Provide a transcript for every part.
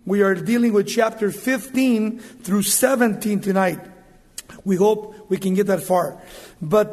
We are dealing with chapter 15 through 17 tonight. We hope we can get that far. But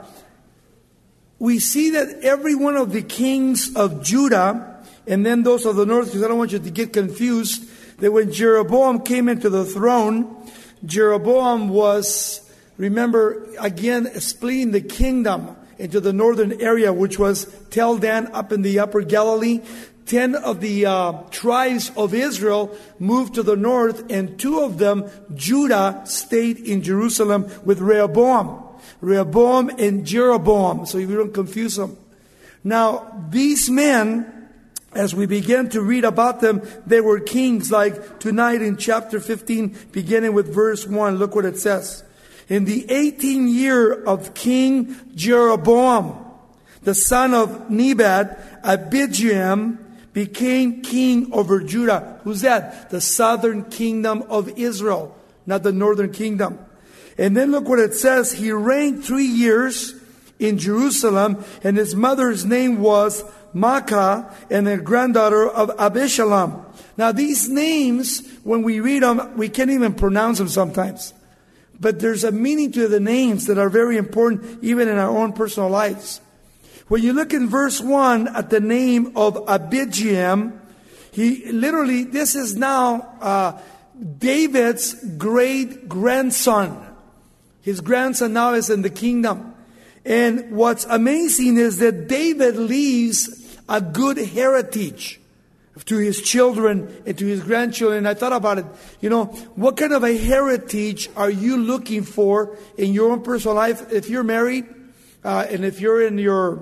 we see that every one of the kings of Judah, and then those of the north, because I don't want you to get confused, that when Jeroboam came into the throne, Jeroboam was, remember, again, splitting the kingdom into the northern area, which was Tel Dan up in the upper Galilee. 10 of the tribes of Israel moved to the north, and 2 of them, Judah, stayed in Jerusalem with Rehoboam. Rehoboam and Jeroboam, so you don't confuse them. Now, these men, as we begin to read about them, they were kings, like tonight in chapter 15, beginning with verse 1. Look what it says. In the 18th year of King Jeroboam, the son of Nebat, Abijam became king over Judah. Who's that? The southern kingdom of Israel, not the northern kingdom. And then look what it says. He reigned 3 years in Jerusalem, and his mother's name was Maacah, and the granddaughter of Abishalom. Now these names, when we read them, we can't even pronounce them sometimes. But there's a meaning to the names that are very important, even in our own personal lives. When you look in verse 1 at the name of Abijam, he literally, this is now David's great-grandson. His grandson now is in the kingdom. And what's amazing is that David leaves a good heritage to his children and to his grandchildren. I thought about it. You know, what kind of a heritage are you looking for in your own personal life? If you're married, and if you're in your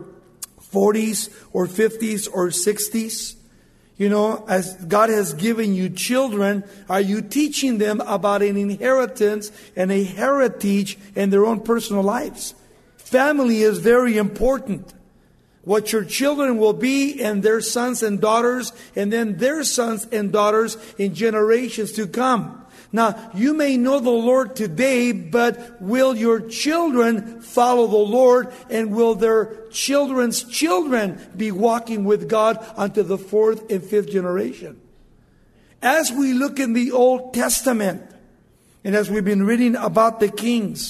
40s or 50s or 60s, you know, as God has given you children, are you teaching them about an inheritance and a heritage in their own personal lives? Family is very important. What your children will be, and their sons and daughters, and then their sons and daughters in generations to come. Now, you may know the Lord today, but will your children follow the Lord, and will their children's children be walking with God unto the 4th and 5th generation? As we look in the Old Testament, and as we've been reading about the kings,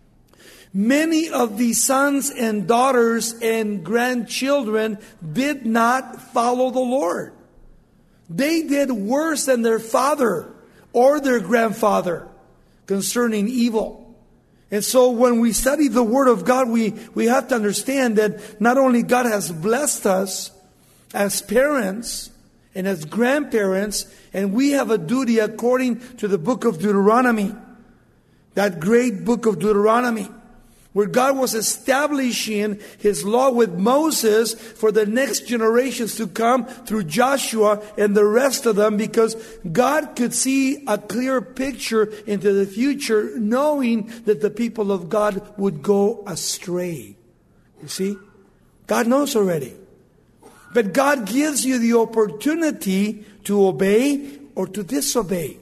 many of the sons and daughters and grandchildren did not follow the Lord. They did worse than their father or their grandfather concerning evil. And so when we study the Word of God, we have to understand that not only God has blessed us as parents and as grandparents, and we have a duty according to the book of Deuteronomy, that great book of Deuteronomy, where God was establishing His law with Moses for the next generations to come through Joshua and the rest of them, because God could see a clear picture into the future, knowing that the people of God would go astray. You see? God knows already. But God gives you the opportunity to obey or to disobey.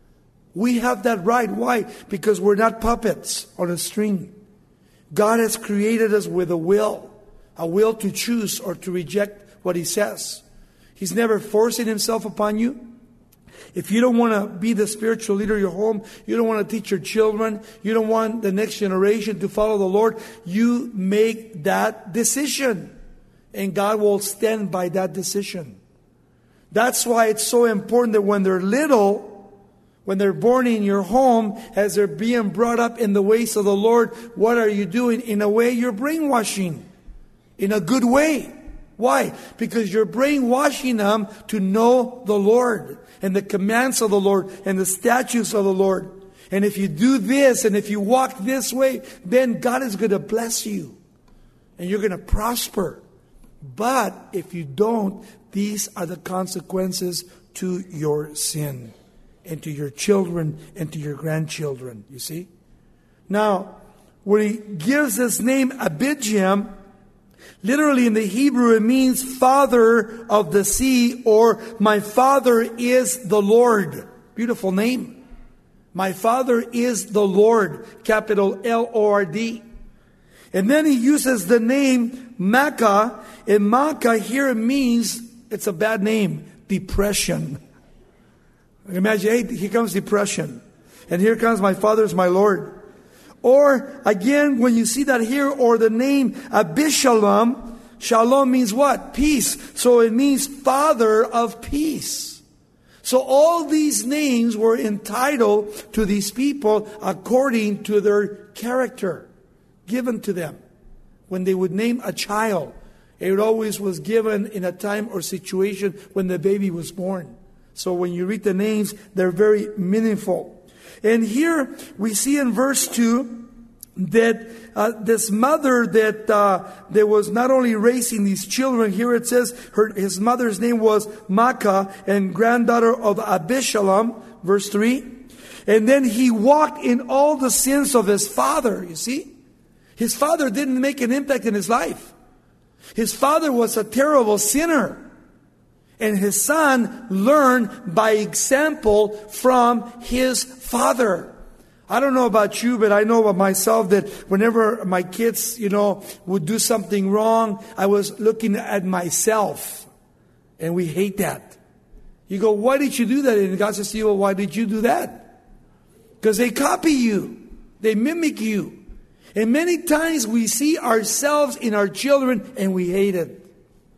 We have that right. Why? Because we're not puppets on a string. God has created us with a will to choose or to reject what He says. He's never forcing Himself upon you. If you don't want to be the spiritual leader of your home, you don't want to teach your children, you don't want the next generation to follow the Lord, you make that decision. And God will stand by that decision. That's why it's so important that when they're little, when they're born in your home, as they're being brought up in the ways of the Lord, what are you doing? In a way, you're brainwashing. In a good way. Why? Because you're brainwashing them to know the Lord and the commands of the Lord and the statutes of the Lord. And if you do this and if you walk this way, then God is going to bless you. And you're going to prosper. But if you don't, these are the consequences to your sin. And to your children and to your grandchildren, you see? Now, when he gives this name Abijam, literally in the Hebrew it means father of the sea, or my father is the Lord. Beautiful name. My father is the Lord, capital L-O-R-D. And then he uses the name Maacah, and Maacah here means, it's a bad name, depression. Imagine, hey, here comes depression. And here comes my father's my Lord. Or, again, when you see that here, or the name Abishalom, Shalom means what? Peace. So it means father of peace. So all these names were entitled to these people according to their character given to them. When they would name a child, it always was given in a time or situation when the baby was born. So when you read the names, they're very meaningful. And here we see in verse 2 that this mother that was not only raising these children, here it says his mother's name was Maacah, and granddaughter of Abishalom, verse 3. And then he walked in all the sins of his father, you see. His father didn't make an impact in his life. His father was a terrible sinner. And his son learned by example from his father. I don't know about you, but I know about myself that whenever my kids, would do something wrong, I was looking at myself. And we hate that. You go, why did you do that? And God says to you, well, why did you do that? Because they copy you. They mimic you. And many times we see ourselves in our children and we hate it.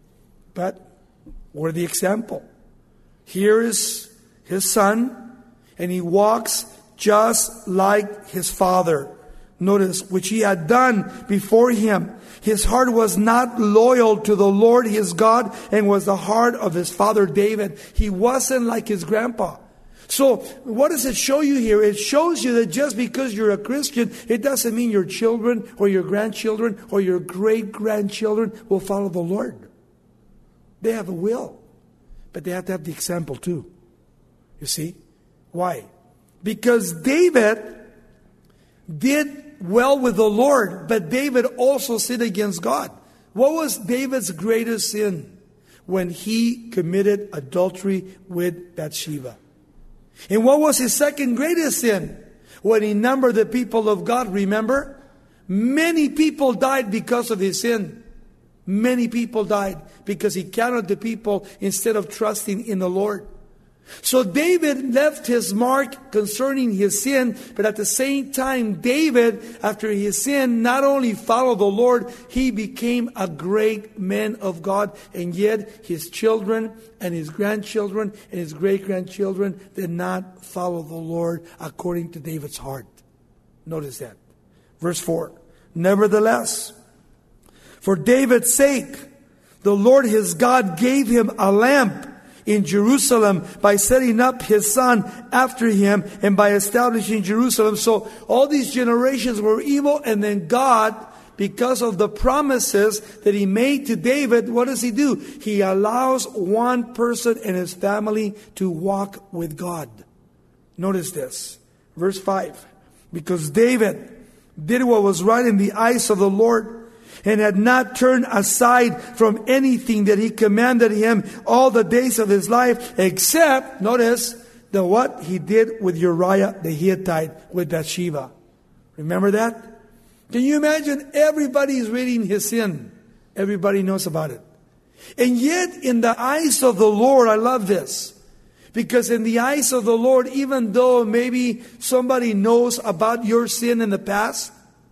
But we're the example. Here is his son, and he walks just like his father. Notice, which he had done before him. His heart was not loyal to the Lord his God, and was the heart of his father David. He wasn't like his grandpa. So, what does it show you here? It shows you that just because you're a Christian, it doesn't mean your children or your grandchildren or your great-grandchildren will follow the Lord. They have a will, but they have to have the example too. You see? Why? Because David did well with the Lord, but David also sinned against God. What was David's greatest sin? When he committed adultery with Bathsheba. And what was his second greatest sin? When he numbered the people of God, remember? Many people died because of his sin. Many people died because he counted the people instead of trusting in the Lord. So David left his mark concerning his sin, but at the same time, David, after his sin, not only followed the Lord, he became a great man of God. And yet his children and his grandchildren and his great-grandchildren did not follow the Lord according to David's heart. Notice that. Verse 4. Nevertheless, for David's sake, the Lord his God gave him a lamp in Jerusalem by setting up his son after him and by establishing Jerusalem. So all these generations were evil, and then God, because of the promises that he made to David, what does he do? He allows one person and his family to walk with God. Notice this. Verse 5. Because David did what was right in the eyes of the Lord, and had not turned aside from anything that he commanded him all the days of his life, except, notice, the what he did with Uriah the Hittite with Bathsheba. Remember that? Can you imagine? Everybody is reading his sin. Everybody knows about it. And yet, in the eyes of the Lord, I love this. Because in the eyes of the Lord, even though maybe somebody knows about your sin in the past,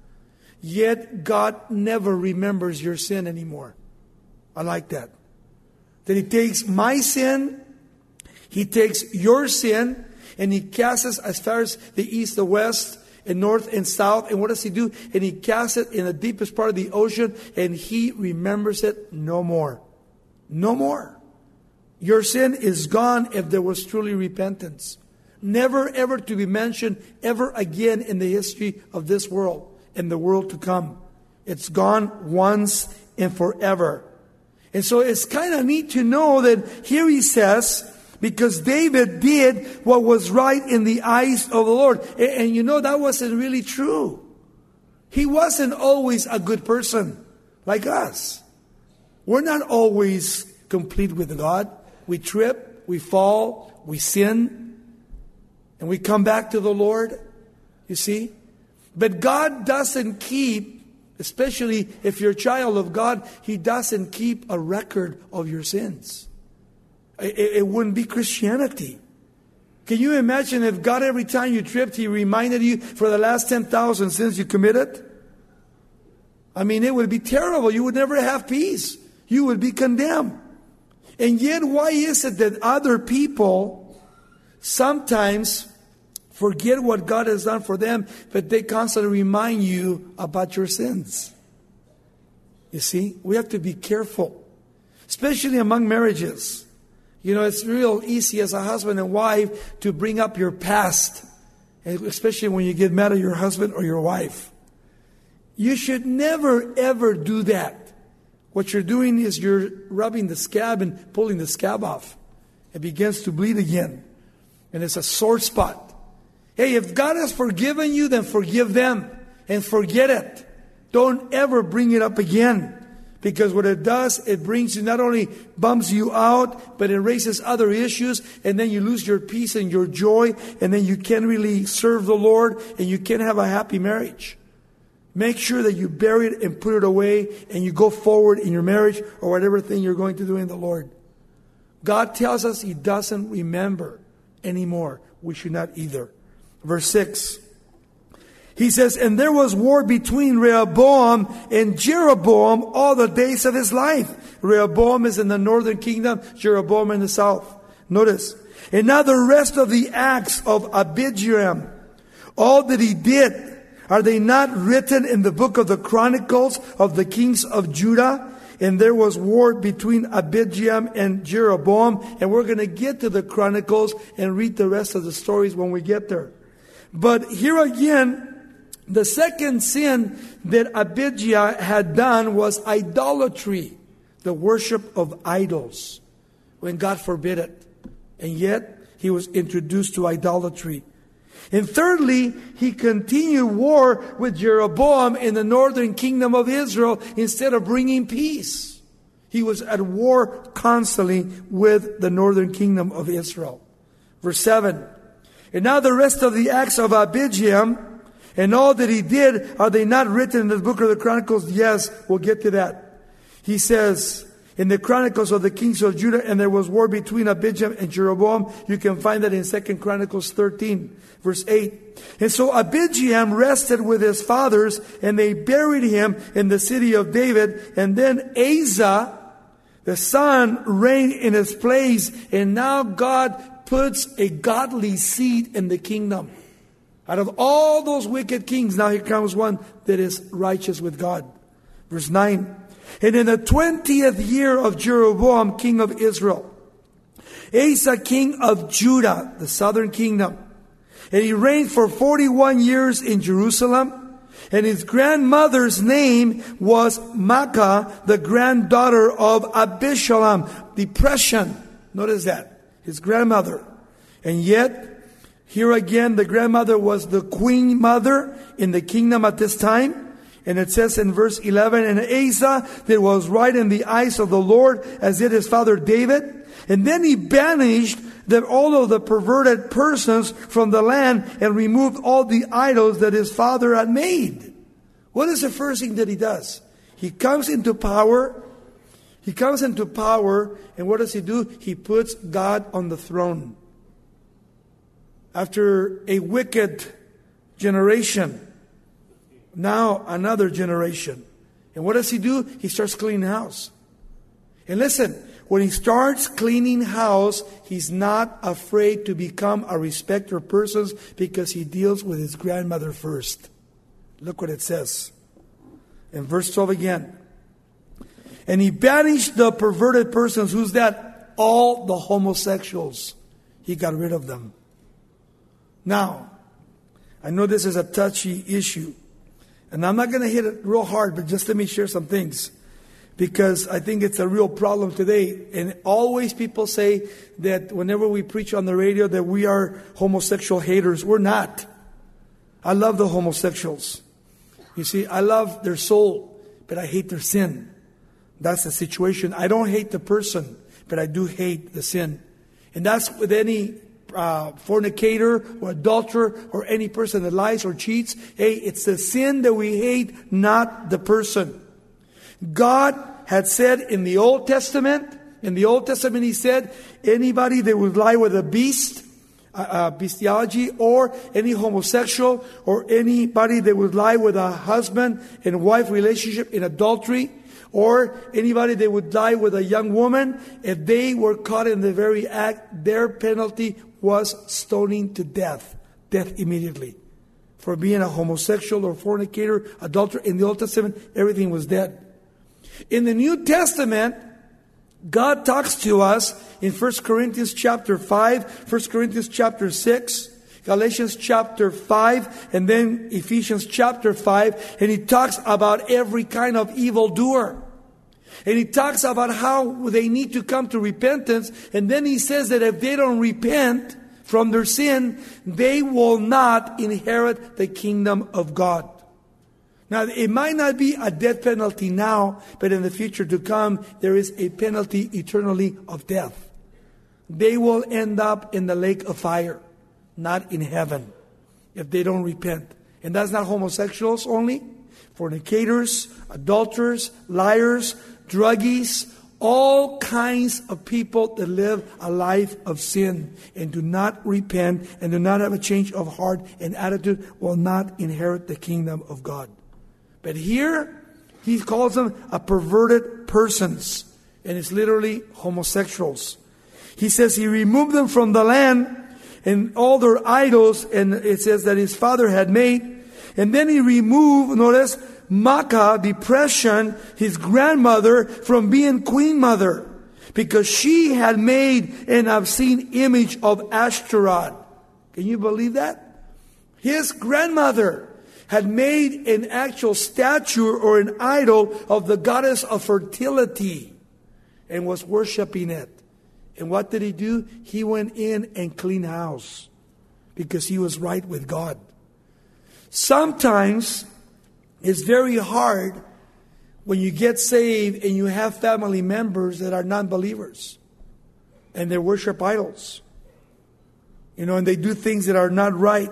yet God never remembers your sin anymore. I like that. That he takes my sin, he takes your sin, and he casts it as far as the east, the west, and north and south. And what does he do? And he casts it in the deepest part of the ocean, and he remembers it no more. No more. Your sin is gone if there was truly repentance. Never ever to be mentioned ever again in the history of this world. In the world to come. It's gone once and forever. And so it's kind of neat to know that here he says, because David did what was right in the eyes of the Lord. And you know, that wasn't really true. He wasn't always a good person like us. We're not always complete with God. We trip, we fall, we sin, and we come back to the Lord. You see? But God doesn't keep, especially if you're a child of God, He doesn't keep a record of your sins. It wouldn't be Christianity. Can you imagine if God, every time you tripped, He reminded you for the last 10,000 sins you committed? I mean, it would be terrible. You would never have peace. You would be condemned. And yet, why is it that other people sometimes forget what God has done for them, but they constantly remind you about your sins? You see, we have to be careful, especially among marriages. You know, it's real easy as a husband and wife to bring up your past, especially when you get mad at your husband or your wife. You should never, ever do that. What you're doing is you're rubbing the scab and pulling the scab off. It begins to bleed again. And it's a sore spot. Hey, if God has forgiven you, then forgive them and forget it. Don't ever bring it up again. Because what it does, it brings you, not only bums you out, but it raises other issues, and then you lose your peace and your joy, and then you can't really serve the Lord, and you can't have a happy marriage. Make sure that you bury it and put it away, and you go forward in your marriage or whatever thing you're going to do in the Lord. God tells us He doesn't remember anymore. We should not either. Verse 6. He says, and there was war between Rehoboam and Jeroboam all the days of his life. Rehoboam is in the northern kingdom, Jeroboam in the south. Notice. And now the rest of the acts of Abijam, all that he did, are they not written in the book of the Chronicles of the kings of Judah? And there was war between Abijam and Jeroboam. And we're going to get to the Chronicles and read the rest of the stories when we get there. But here again, the second sin that Abijah had done was idolatry, the worship of idols, when God forbid it. And yet, he was introduced to idolatry. And thirdly, he continued war with Jeroboam in the northern kingdom of Israel instead of bringing peace. He was at war constantly with the northern kingdom of Israel. Verse 7. And now the rest of the acts of Abijam, and all that he did, are they not written in the book of the Chronicles? Yes, we'll get to that. He says, in the Chronicles of the kings of Judah, and there was war between Abijam and Jeroboam. You can find that in 2 Chronicles 13, verse 8. And so Abijam rested with his fathers, and they buried him in the city of David. And then Asa, the son, reigned in his place. And now God puts a godly seed in the kingdom. Out of all those wicked kings, now here comes one that is righteous with God. Verse 9. And in the 20th year of Jeroboam, king of Israel, Asa, king of Judah, the southern kingdom, and he reigned for 41 years in Jerusalem. And his grandmother's name was Maacah, the granddaughter of Abishalom. Depression. Notice that. His grandmother. And yet, here again, the grandmother was the queen mother in the kingdom at this time. And it says in verse 11, and Asa that was right in the eyes of the Lord, as did his father David. And then he banished all of the perverted persons from the land and removed all the idols that his father had made. What is the first thing that he does? He comes into power. He comes into power, and what does he do? He puts God on the throne. After a wicked generation, now another generation. And what does he do? He starts cleaning house. And listen, when he starts cleaning house, he's not afraid to become a respecter of persons because he deals with his grandmother first. Look what it says. In verse 12 again. And he banished the perverted persons. Who's that? All the homosexuals. He got rid of them. Now, I know this is a touchy issue, and I'm not going to hit it real hard, but just let me share some things, because I think it's a real problem today. And always people say that whenever we preach on the radio that we are homosexual haters. We're not. I love the homosexuals. You see, I love their soul, but I hate their sin. That's the situation. I don't hate the person, but I do hate the sin. And that's with any fornicator or adulterer or any person that lies or cheats. Hey, it's the sin that we hate, not the person. God had said in the Old Testament, he said, anybody that would lie with a beast, bestiality, or any homosexual, or anybody that would lie with a husband and wife relationship in adultery, or anybody that would lie with a young woman, if they were caught in the very act, their penalty was stoning to death. Death immediately. For being a homosexual or fornicator, adulterer, in the Old Testament, everything was dead. In the New Testament, God talks to us in 1 Corinthians chapter 5, 1 Corinthians chapter 6, Galatians chapter 5, and then Ephesians chapter 5, and He talks about every kind of evildoer. And He talks about how they need to come to repentance, and then He says that if they don't repent from their sin, they will not inherit the kingdom of God. Now, it might not be a death penalty now, but in the future to come, there is a penalty eternally of death. They will end up in the lake of fire, not in heaven, if they don't repent. And that's not homosexuals only. Fornicators, adulterers, liars, druggies, all kinds of people that live a life of sin and do not repent and do not have a change of heart and attitude will not inherit the kingdom of God. But here, He calls them a perverted persons. And it's literally homosexuals. He says He removed them from the land and all their idols. And it says that His father had made. And then He removed, notice, Maacah, depression, his grandmother, from being queen mother. Because she had made an obscene image of Ashtaroth. Can you believe that? His grandmother had made an actual statue or an idol of the goddess of fertility and was worshiping it. And what did he do? He went in and cleaned house because he was right with God. Sometimes it's very hard when you get saved and you have family members that are non-believers and they worship idols. And they do things that are not right.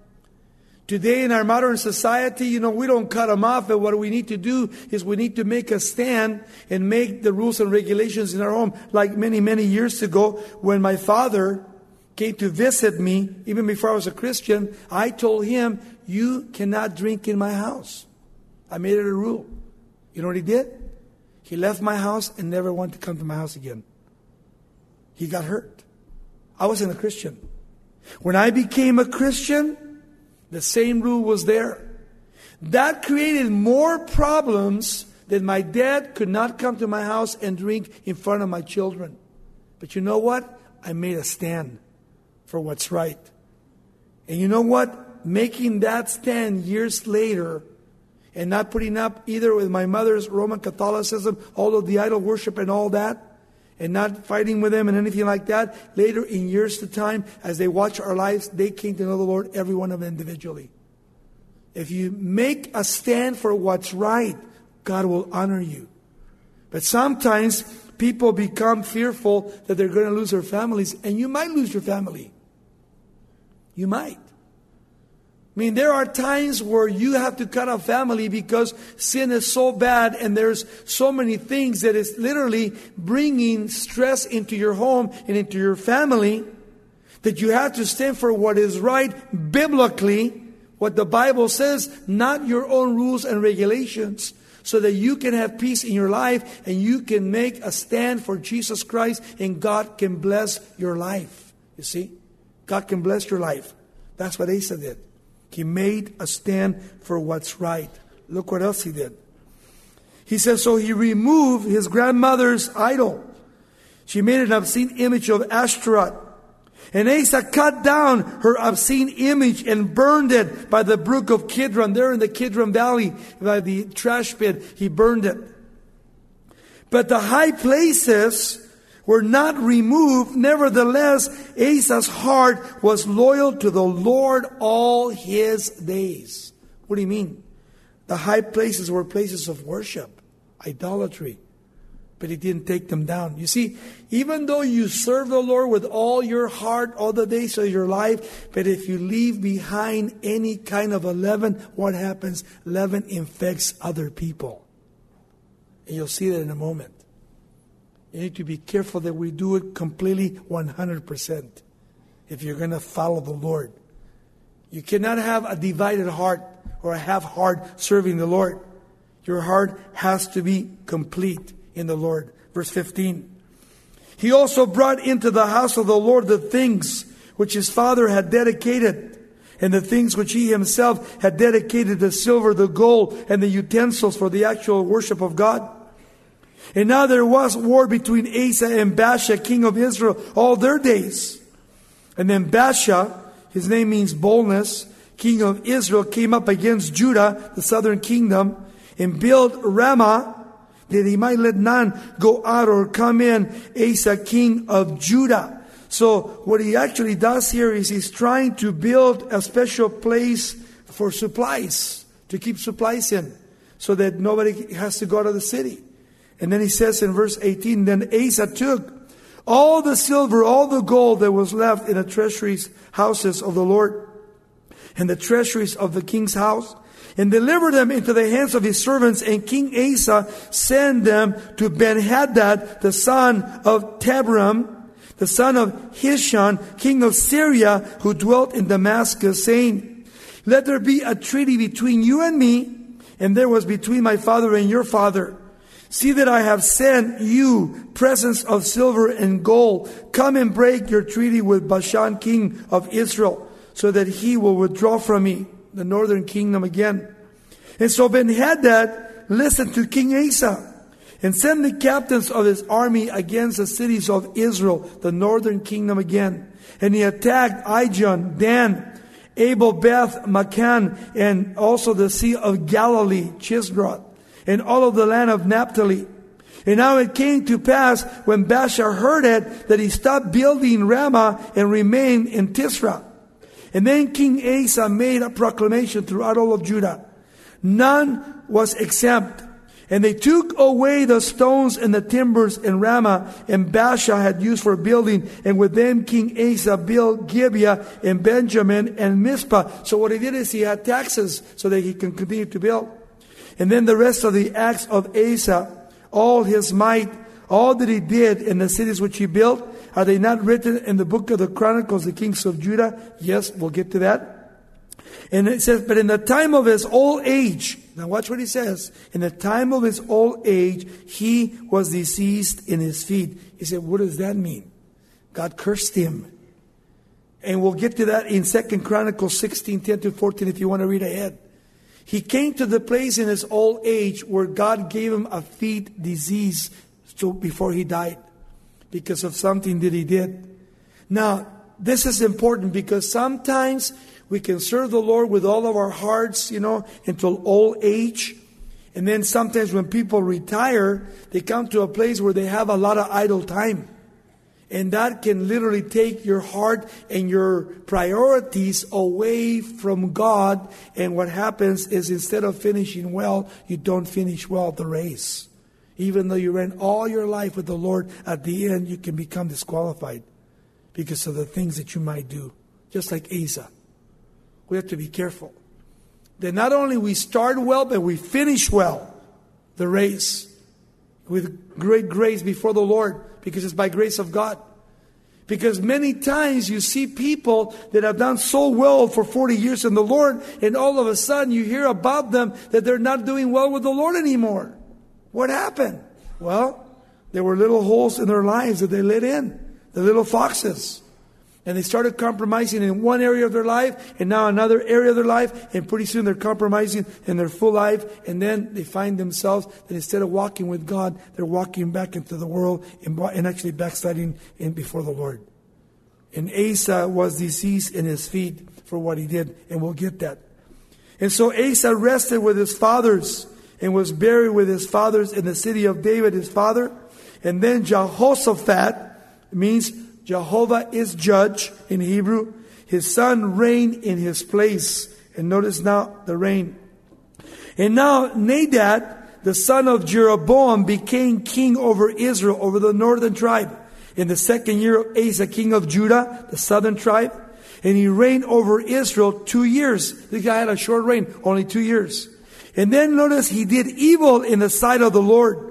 Today in our modern society, we don't cut them off, but what we need to do is we need to make a stand and make the rules and regulations in our home. Like many, many years ago, when my father came to visit me, even before I was a Christian, I told him, you cannot drink in my house. I made it a rule. You know what he did? He left my house and never wanted to come to my house again. He got hurt. I wasn't a Christian. When I became a Christian, the same rule was there. That created more problems that my dad could not come to my house and drink in front of my children. But you know what? I made a stand for what's right. And you know what? Making that stand years later and not putting up either with my mother's Roman Catholicism, all of the idol worship and all that, and not fighting with them and anything like that. Later in years to time, as they watch our lives, they came to know the Lord, every one of them individually. If you make a stand for what's right, God will honor you. But sometimes people become fearful that they're going to lose their families, and you might lose your family. You might. There are times where you have to cut off family because sin is so bad and there's so many things that is literally bringing stress into your home and into your family that you have to stand for what is right biblically, what the Bible says, not your own rules and regulations, so that you can have peace in your life and you can make a stand for Jesus Christ and God can bless your life. You see? God can bless your life. That's what Asa did. He made a stand for what's right. Look what else he did. He says, so he removed his grandmother's idol. She made an obscene image of Ashtaroth. And Asa cut down her obscene image and burned it by the brook of Kidron. There in the Kidron Valley, by the trash pit, he burned it. But the high places were not removed. Nevertheless, Asa's heart was loyal to the Lord all his days. What do you mean? The high places were places of worship, idolatry. But he didn't take them down. You see, even though you serve the Lord with all your heart all the days of your life, but if you leave behind any kind of leaven, what happens? Leaven infects other people. And you'll see that in a moment. You need to be careful that we do it completely 100%. if you're going to follow the Lord. You cannot have a divided heart or a half heart serving the Lord. Your heart has to be complete in the Lord. Verse 15. He also brought into the house of the Lord the things which his father had dedicated, and the things which he himself had dedicated, the silver, the gold, and the utensils for the actual worship of God. And now there was war between Asa and Baasha, king of Israel, all their days. And then Baasha, his name means boldness, king of Israel, came up against Judah, the southern kingdom, and built Ramah, that he might let none go out or come in, Asa, king of Judah. So what he actually does here is he's trying to build a special place for supplies, to keep supplies in, so that nobody has to go out of the city. And then he says in verse 18, then Asa took all the silver, all the gold that was left in the treasuries, houses of the Lord, and the treasuries of the king's house, and delivered them into the hands of his servants. And King Asa sent them to Ben-Hadad, the son of Tabram, the son of Hishon, king of Syria, who dwelt in Damascus, saying, let there be a treaty between you and me, and there was between my father and your father. See that I have sent you presents of silver and gold. Come and break your treaty with Bashan, king of Israel, so that he will withdraw from me, the northern kingdom again. And so Ben-Hadad listened to King Asa, and sent the captains of his army against the cities of Israel, the northern kingdom again. And he attacked Ijon, Dan, Abel, Beth, Macan, and also the sea of Galilee, Chisroth, and all of the land of Naphtali. And now it came to pass, when Baasha heard it, that he stopped building Ramah and remained in Tisra. And then King Asa made a proclamation throughout all of Judah. None was exempt. And they took away the stones and the timbers in Ramah, and Baasha had used for building. And with them King Asa built Gibeah and Benjamin and Mizpah. So what he did is he had taxes so that he can continue to build. And then the rest of the acts of Asa, all his might, all that he did in the cities which he built, are they not written in the book of the Chronicles, the kings of Judah? Yes, we'll get to that. And it says, but in the time of his old age, now watch what he says. In the time of his old age, he was deceased in his feet. He said, what does that mean? God cursed him. And we'll get to that in 2 Chronicles 16:10-14 if you want to read ahead. He came to the place in his old age where God gave him a feet disease before he died, because of something that he did. Now, this is important because sometimes we can serve the Lord with all of our hearts, until old age. And then sometimes when people retire, they come to a place where they have a lot of idle time. And that can literally take your heart and your priorities away from God. And what happens is, instead of finishing well, you don't finish well the race. Even though you ran all your life with the Lord, at the end you can become disqualified because of the things that you might do. Just like Asa. We have to be careful that not only we start well, but we finish well the race with great grace before the Lord, because it's by grace of God. Because many times you see people that have done so well for 40 years in the Lord, and all of a sudden you hear about them that they're not doing well with the Lord anymore. What happened? Well, there were little holes in their lives that they let in, the little foxes. And they started compromising in one area of their life, and now another area of their life, and pretty soon they're compromising in their full life, and then they find themselves that instead of walking with God, they're walking back into the world and actually backsliding in before the Lord. And Asa was deceased in his feet for what he did, and we'll get that. And so Asa rested with his fathers and was buried with his fathers in the city of David, his father. And then Jehoshaphat, means Jehovah is judge in Hebrew. His son reigned in his place. And notice now the reign. And now Nadab, the son of Jeroboam, became king over Israel, over the northern tribe, in the second year of Asa, king of Judah, the southern tribe. And he reigned over Israel 2 years. This guy had a short reign, only 2 years. And then notice he did evil in the sight of the Lord.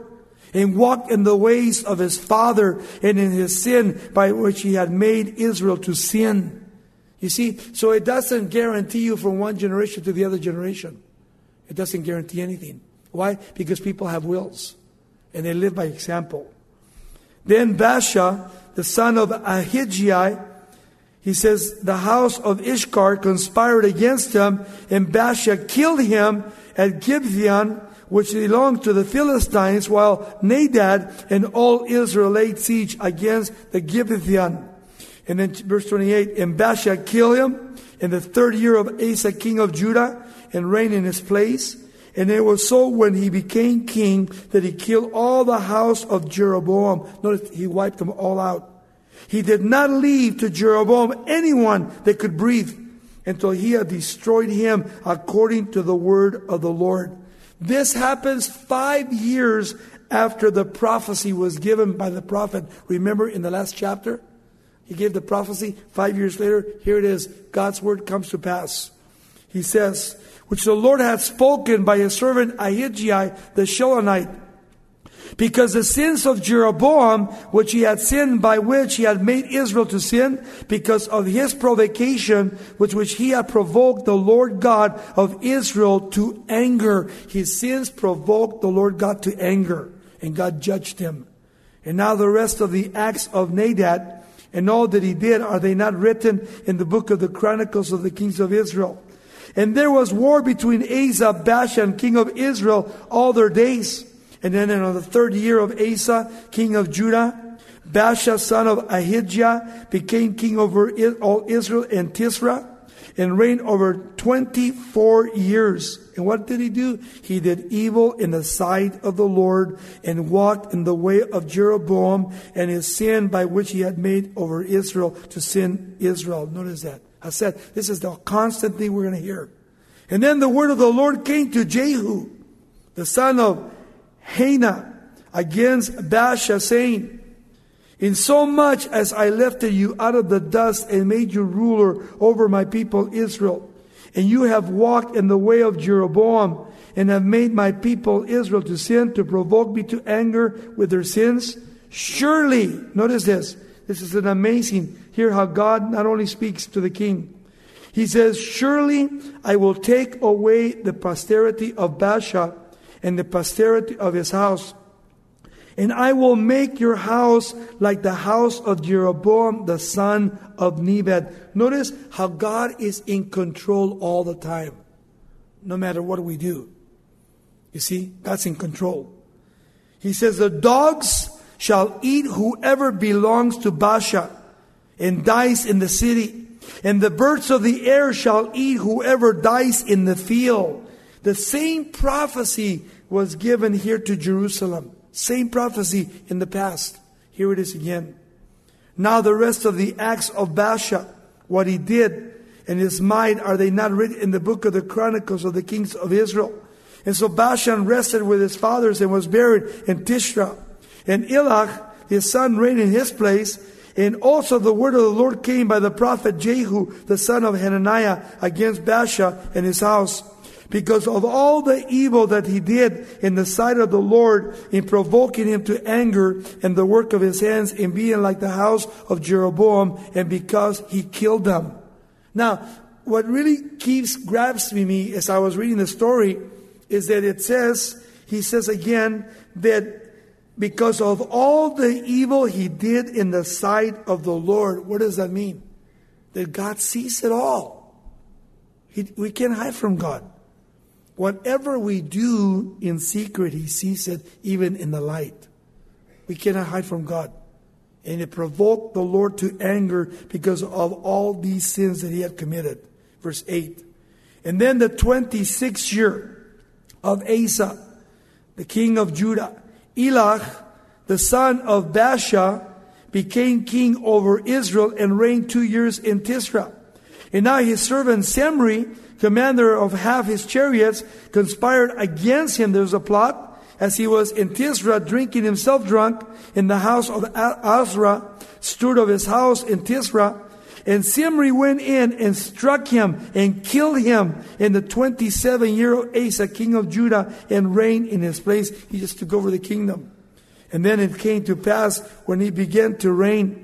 and walked in the ways of his father and in his sin by which he had made Israel to sin. You see, so it doesn't guarantee you from one generation to the other generation. It doesn't guarantee anything. Why? Because people have wills and they live by example. Then Baasha, the son of Ahijah, he says, the house of Ishkar conspired against him, and Baasha killed him at Gibeon, which belonged to the Philistines, while Nadab and all Israel laid siege against the Gibeon. And then verse 28, and Baasha killed him in the 3rd year of Asa, king of Judah, and reigned in his place. And it was so when he became king that he killed all the house of Jeroboam. Notice he wiped them all out. He did not leave to Jeroboam anyone that could breathe until he had destroyed him according to the word of the Lord. This happens 5 years after the prophecy was given by the prophet. Remember in the last chapter? He gave the prophecy. 5 years later, here it is. God's word comes to pass. He says, which the Lord had spoken by his servant Ahijah the Shilonite. Because the sins of Jeroboam, which he had sinned, by which he had made Israel to sin, because of his provocation, with which he had provoked the Lord God of Israel to anger. His sins provoked the Lord God to anger, and God judged him. And now the rest of the acts of Nadab, and all that he did, are they not written in the book of the Chronicles of the kings of Israel? And there was war between Asa, Baasha, king of Israel, all their days. And then in the 3rd year of Asa, king of Judah, Baasha, son of Ahijah, became king over all Israel in Tisra, and reigned over 24 years. And what did he do? He did evil in the sight of the Lord, and walked in the way of Jeroboam, and his sin by which he had made over Israel to sin Israel. Notice that. I said, this is the constant thing we're going to hear. And then the word of the Lord came to Jehu, the son of Hana, against Baasha, saying, in so much as I lifted you out of the dust and made you ruler over my people Israel, and you have walked in the way of Jeroboam, and have made my people Israel to sin, to provoke me to anger with their sins, surely, notice this is an amazing, hear how God not only speaks to the king. He says, surely I will take away the posterity of Baasha, and the posterity of his house. And I will make your house like the house of Jeroboam, the son of Nebat. Notice how God is in control all the time. No matter what we do. You see, God's in control. He says, the dogs shall eat whoever belongs to Baasha and dies in the city. And the birds of the air shall eat whoever dies in the field. The same prophecy was given here to Jerusalem. Same prophecy in the past. Here it is again. Now the rest of the acts of Baasha, what he did and his might, are they not written in the book of the Chronicles of the kings of Israel? And so Baasha rested with his fathers and was buried in Tisra. And Elach, his son, reigned in his place. And also the word of the Lord came by the prophet Jehu, the son of Hananiah, against Baasha and his house, because of all the evil that he did in the sight of the Lord, in provoking him to anger, and the work of his hands in being like the house of Jeroboam, and because he killed them. Now, what really grabs me as I was reading the story is that he says again that because of all the evil he did in the sight of the Lord. What does that mean? That God sees it all. We can't hide from God. Whatever we do in secret, he sees it even in the light. We cannot hide from God. And it provoked the Lord to anger because of all these sins that he had committed. Verse 8. And then the 26th year of Asa, the king of Judah, Elach, the son of Baasha, became king over Israel and reigned 2 years in Tisra. And now his servant Semri, commander of half his chariots, conspired against him. There was a plot as he was in Tisra, drinking himself drunk in the house of Azra, steward of his house in Tisra. And Simri went in and struck him and killed him in the 27th year of Asa, king of Judah, and reigned in his place. He just took over the kingdom. And then it came to pass when he began to reign,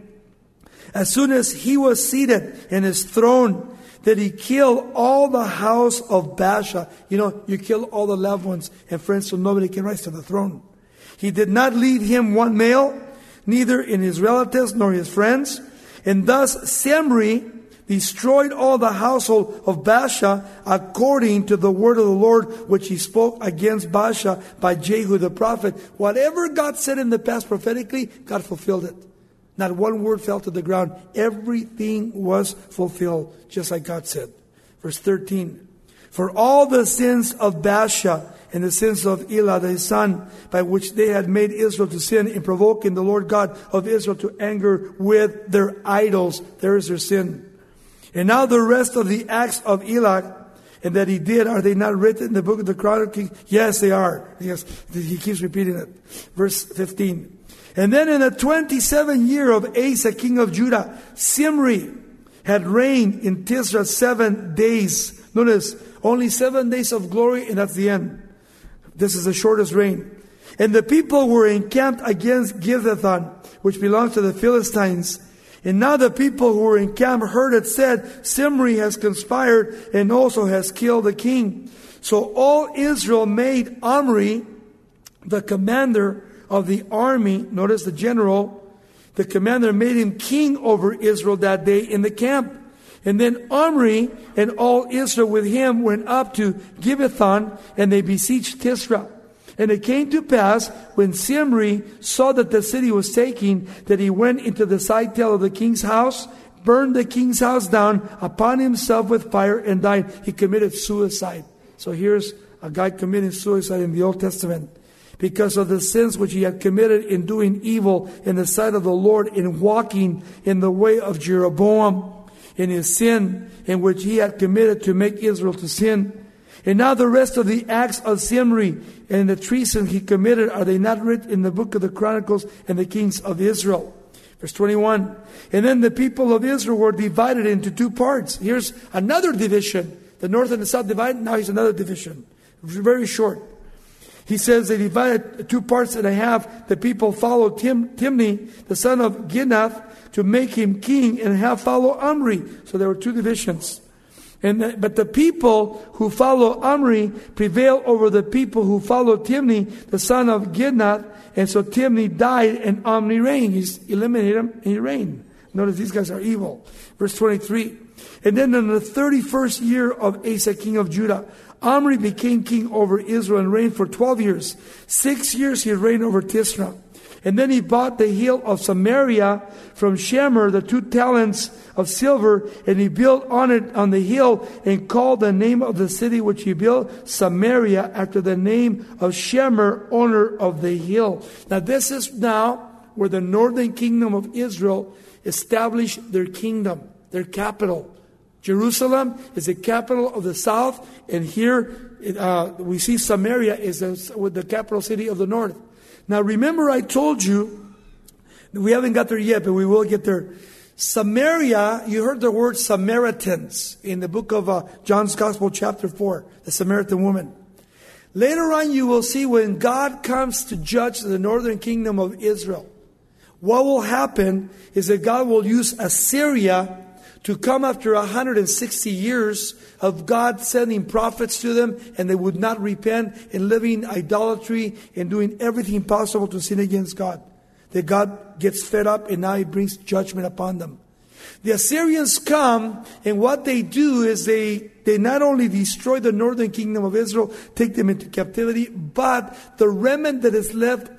as soon as he was seated in his throne, that he killed all the house of Baasha. You know, you kill all the loved ones and friends so nobody can rise to the throne. He did not leave him one male, neither in his relatives nor his friends. And thus Zimri destroyed all the household of Baasha according to the word of the Lord, which he spoke against Baasha by Jehu the prophet. Whatever God said in the past prophetically, God fulfilled it. Not one word fell to the ground. Everything was fulfilled, just like God said. Verse 13. For all the sins of Baasha and the sins of Elah, his son, by which they had made Israel to sin in provoking the Lord God of Israel to anger with their idols. There is their sin. And now the rest of the acts of Elah, and that he did, are they not written in the book of the Chronicles? Yes, they are. Yes, he keeps repeating it. Verse 15. And then in the 27th year of Asa, king of Judah, Zimri had reigned in Tisra 7 days. Notice, only 7 days of glory, and that's the end. This is the shortest reign. And the people were encamped against Gibbethon, which belongs to the Philistines. And now the people who were encamped heard it said, Zimri has conspired and also has killed the king. So all Israel made Omri, the commander of the army, notice the general, the commander made him king over Israel that day in the camp. And then Omri and all Israel with him went up to Gibbethon, and they besieged Tisra. And it came to pass, when Zimri saw that the city was taken, that he went into the side tale of the king's house, burned the king's house down upon himself with fire, and died. He committed suicide. So here's a guy committing suicide in the Old Testament, because of the sins which he had committed in doing evil in the sight of the Lord, in walking in the way of Jeroboam, in his sin in which he had committed to make Israel to sin. And now the rest of the acts of Zimri and the treason he committed, are they not written in the book of the Chronicles and the kings of Israel? Verse 21. And then the people of Israel were divided into two parts. Here's another division. The north and the south divided. Now here's another division. Very short. He says they divided 2 parts and a half. The people followed Timni, the son of Ginath, to make him king, and half follow Omri. So there were 2 divisions. But the people who follow Omri prevail over the people who follow Timni, the son of Ginath. And so Timni died and Omri reigned. He's eliminated him and he reigned. Notice these guys are evil. Verse 23. And then in the 31st year of Asa, king of Judah, Omri became king over Israel and reigned for 12 years. 6 years he reigned over Tisra. And then he bought the hill of Samaria from Shemer, the 2 talents of silver, and he built on it on the hill, and called the name of the city which he built Samaria, after the name of Shemer, owner of the hill. Now this is now where the northern kingdom of Israel established their kingdom, their capital. Jerusalem is the capital of the south, and here we see Samaria is the capital city of the north. Now remember, I told you, we haven't got there yet, but we will get there. Samaria, you heard the word Samaritans in the book of John's Gospel, chapter 4, the Samaritan woman. Later on, you will see when God comes to judge the northern kingdom of Israel, what will happen is that God will use Assyria to come after 160 years of God sending prophets to them, and they would not repent, and living idolatry and doing everything possible to sin against God. That God gets fed up, and now He brings judgment upon them. The Assyrians come, and what they do is they not only destroy the northern kingdom of Israel, take them into captivity, but the remnant that is left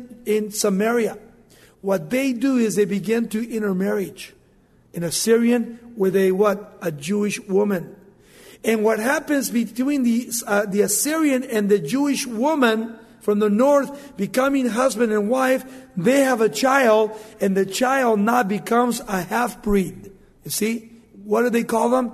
in Samaria, what they do is they begin to intermarriage. An Assyrian with a Jewish woman. And what happens between the Assyrian and the Jewish woman from the north becoming husband and wife, they have a child, and the child now becomes a half-breed. You see? What do they call them?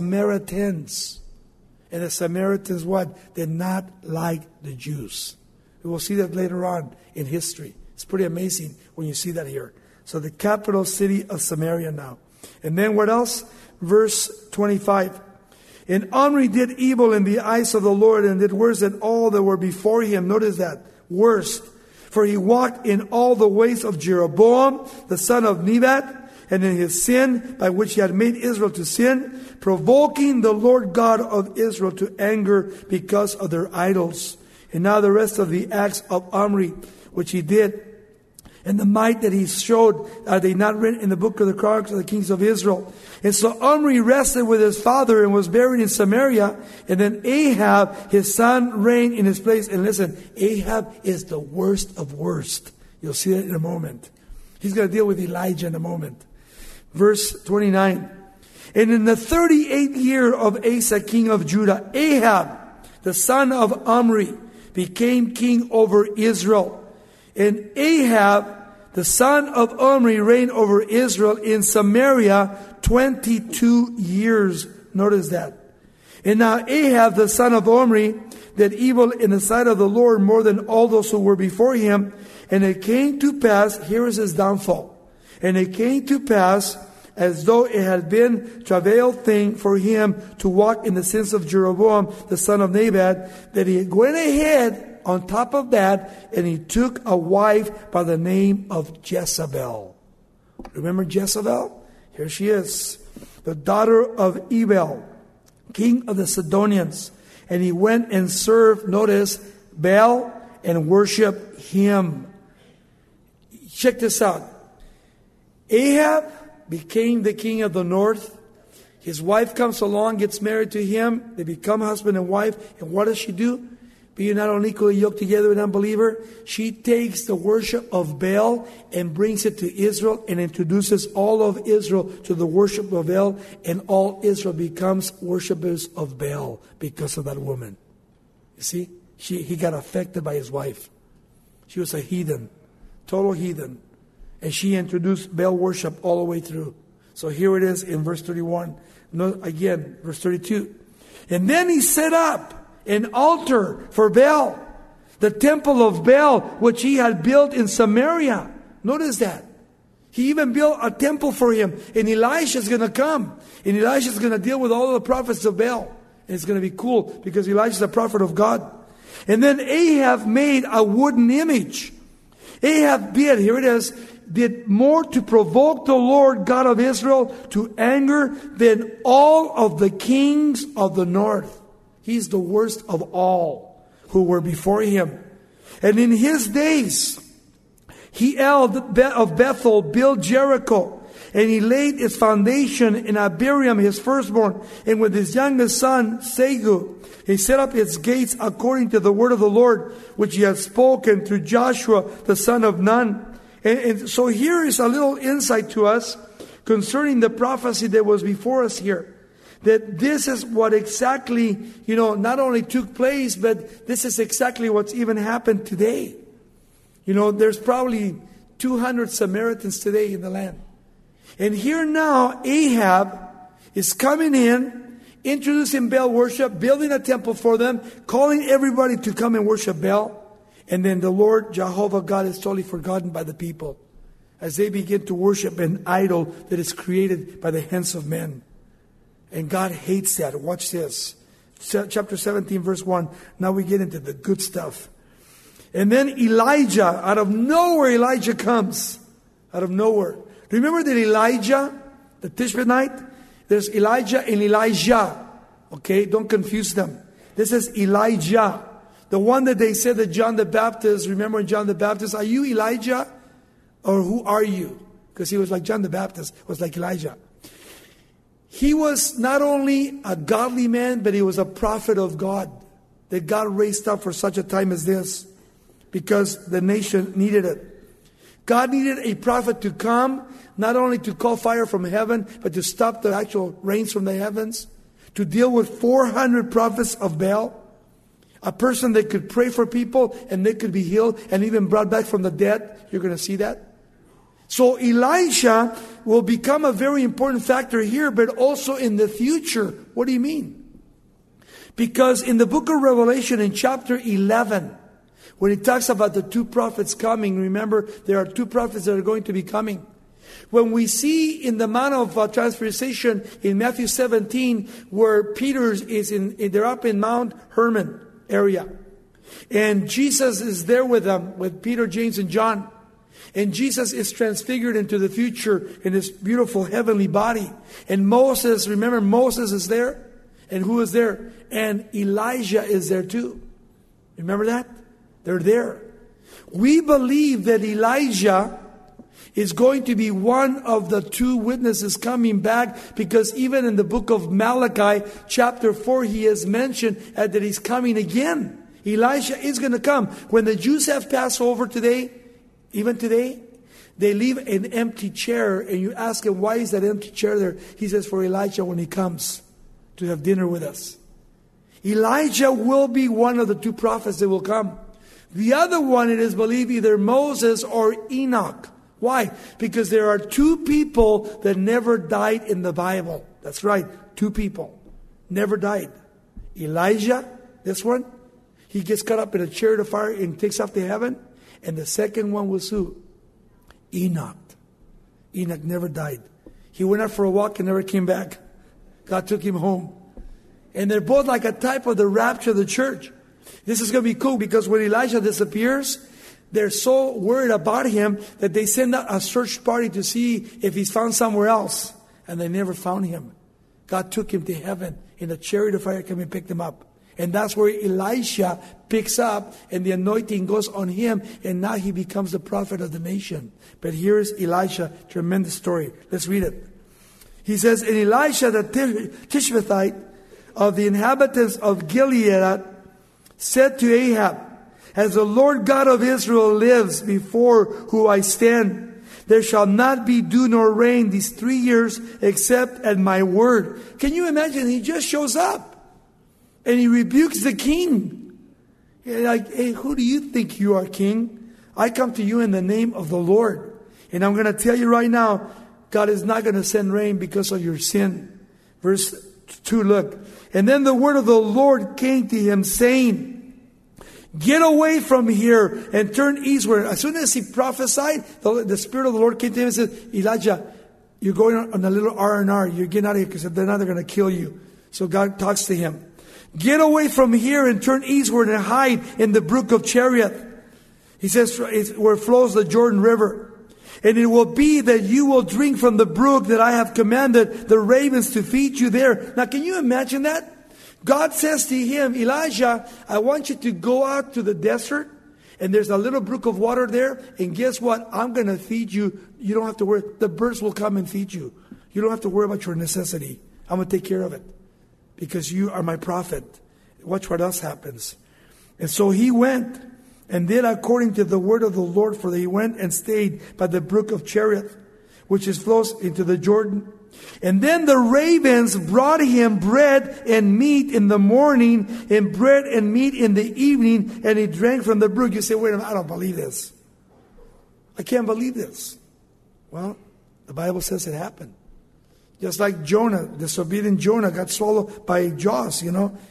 Samaritans. And the Samaritans what? They're not like the Jews. We will see that later on in history. It's pretty amazing when you see that here. So the capital city of Samaria now. And then what else? Verse 25. And Omri did evil in the eyes of the Lord, and did worse than all that were before him. Notice that. Worst. For he walked in all the ways of Jeroboam, the son of Nebat, and in his sin, by which he had made Israel to sin, provoking the Lord God of Israel to anger because of their idols. And now the rest of the acts of Omri, which he did, and the might that he showed, are they not written in the book of the Chronicles of the Kings of Israel? And so Omri rested with his father and was buried in Samaria. And then Ahab, his son, reigned in his place. And listen, Ahab is the worst of worst. You'll see that in a moment. He's going to deal with Elijah in a moment. Verse 29. And in the 38th year of Asa, king of Judah, Ahab, the son of Omri, became king over Israel. And Ahab, the son of Omri, reigned over Israel in Samaria 22 years. Notice that. And now Ahab, the son of Omri, did evil in the sight of the Lord more than all those who were before him. And it came to pass, here is his downfall. And it came to pass, as though it had been travail thing for him to walk in the sins of Jeroboam, the son of Nebat, that he went ahead on top of that, and he took a wife by the name of Jezebel. Remember Jezebel? Here she is, the daughter of Ebal, king of the Sidonians. And he went and served, notice, Baal and worshiped him. Check this out. Ahab became the king of the north. His wife comes along, gets married to him. They become husband and wife. And what does she do? Being not unequally yoked together with an unbeliever, she takes the worship of Baal and brings it to Israel and introduces all of Israel to the worship of Baal, and all Israel becomes worshipers of Baal because of that woman. You see, he got affected by his wife. She was a heathen, total heathen, and she introduced Baal worship all the way through. So here it is in verse 31. No, again, verse 32. And then he set up an altar for Baal, the temple of Baal, which he had built in Samaria. Notice that. He even built a temple for him. And Elisha is going to come. And Elisha is going to deal with all of the prophets of Baal. And it's going to be cool because Elisha is a prophet of God. And then Ahab made a wooden image. Ahab did, here it is, did more to provoke the Lord God of Israel to anger than all of the kings of the north. He's the worst of all who were before him. And in his days, he of Bethel built Jericho, and he laid its foundation in Abiram, his firstborn, and with his youngest son, Segu, he set up its gates according to the word of the Lord, which he had spoken through Joshua, the son of Nun. And so here is a little insight to us concerning the prophecy that was before us here. That this is what exactly, not only took place, but this is exactly what's even happened today. There's probably 200 Samaritans today in the land. And here now, Ahab is coming in, introducing Baal worship, building a temple for them, calling everybody to come and worship Baal. And then the Lord, Jehovah God, is totally forgotten by the people as they begin to worship an idol that is created by the hands of men. And God hates that. Watch this. Chapter 17, verse 1. Now we get into the good stuff. And then Elijah, out of nowhere, Elijah comes. Out of nowhere. Remember that Elijah, the Tishbite, there's Elijah and Elijah. Okay, don't confuse them. This is Elijah. The one that they said that John the Baptist, remember John the Baptist, are you Elijah? Or who are you? Because he was like John the Baptist, was like Elijah. He was not only a godly man, but he was a prophet of God that God raised up for such a time as this because the nation needed it. God needed a prophet to come, not only to call fire from heaven, but to stop the actual rains from the heavens, to deal with 400 prophets of Baal, a person that could pray for people and they could be healed and even brought back from the dead. You're going to see that. So Elisha will become a very important factor here, but also in the future. What do you mean? Because in the book of Revelation in chapter 11, when it talks about the two prophets coming, remember there are two prophets that are going to be coming. When we see in the Mount of Transfiguration in Matthew 17, where Peter is they're up in Mount Hermon area. And Jesus is there with them, with Peter, James, and John. And Jesus is transfigured into the future in his beautiful heavenly body. And Moses, remember Moses is there? And who is there? And Elijah is there too. Remember that? They're there. We believe that Elijah is going to be one of the two witnesses coming back, because even in the book of Malachi, chapter 4, he has mentioned that he's coming again. Elijah is going to come. When the Jews have Passover today, even today, they leave an empty chair, and you ask him, why is that empty chair there? He says, for Elijah when he comes to have dinner with us. Elijah will be one of the two prophets that will come. The other one, it is believed, either Moses or Enoch. Why? Because there are two people that never died in the Bible. That's right, two people never died. Elijah, this one, he gets caught up in a chariot of fire and takes off to heaven. And the second one was who? Enoch. Enoch never died. He went out for a walk and never came back. God took him home. And they're both like a type of the rapture of the church. This is going to be cool, because when Elijah disappears, they're so worried about him that they send out a search party to see if he's found somewhere else. And they never found him. God took him to heaven in a chariot of fire, came and picked him up. And that's where Elisha picks up, and the anointing goes on him, and now he becomes the prophet of the nation. But here's Elisha, tremendous story. Let's read it. He says, and Elisha the Tishbethite of the inhabitants of Gilead said to Ahab, as the Lord God of Israel lives, before whom I stand, there shall not be dew nor rain these 3 years except at my word. Can you imagine? He just shows up and he rebukes the king. Like, hey, who do you think you are, king? I come to you in the name of the Lord. And I'm going to tell you right now, God is not going to send rain because of your sin. Verse 2, look. And then the word of the Lord came to him, saying, get away from here and turn eastward. As soon as he prophesied, the Spirit of the Lord came to him and said, Elijah, you're going on a little R&R. You're getting out of here because they're not going to kill you. So God talks to him. Get away from here and turn eastward and hide in the brook of Cherith. He says, where flows the Jordan River. And it will be that you will drink from the brook that I have commanded the ravens to feed you there. Now, can you imagine that? God says to him, Elijah, I want you to go out to the desert, and there's a little brook of water there, and guess what? I'm going to feed you. You don't have to worry. The birds will come and feed you. You don't have to worry about your necessity. I'm going to take care of it because you are my prophet. Watch what else happens. And so he went and did according to the word of the Lord, for he went and stayed by the brook of Cherith, which flows into the Jordan. And then the ravens brought him bread and meat in the morning, and bread and meat in the evening, and he drank from the brook. You say, wait a minute, I don't believe this. I can't believe this. Well, the Bible says it happened. Just like Jonah, disobedient Jonah got swallowed by jaws,